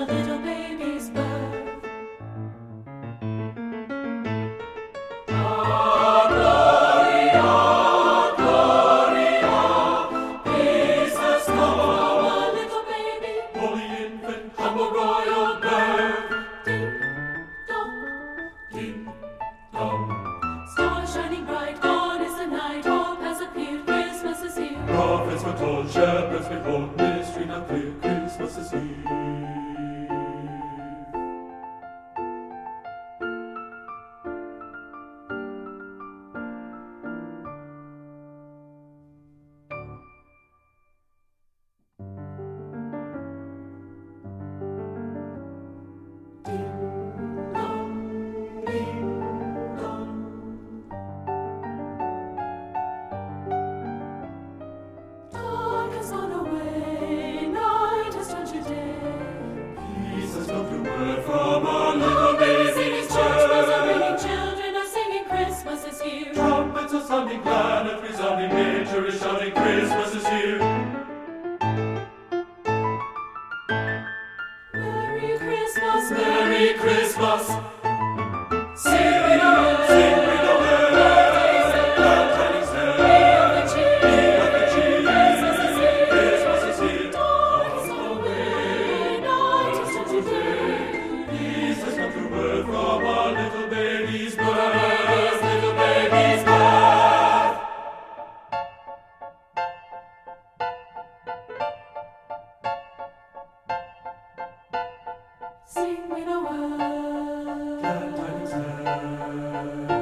little baby's birth. Stars shining bright, gone is the night, hope has appeared, Christmas is here. Prophets foretold, shepherds behold, mystery now clear, Christmas is here. Dark has gone away, night has turned to day. Peace has come to earth from our little baby's Church birth. bells are ringing, children are singing, Christmas is here. Trumpets are sounding, planet resounding, nature is shouting, Christmas is here. Merry Christmas, Merry Christmas! Sing we know Sing we know it! Glad tidings there! Be of the cheer! Christmas is here. Christmas is here! Dark has gone away, night has turned to day. Peace has come to earth from our little baby's birth, little baby's birth. Sing we know Glad tidings there.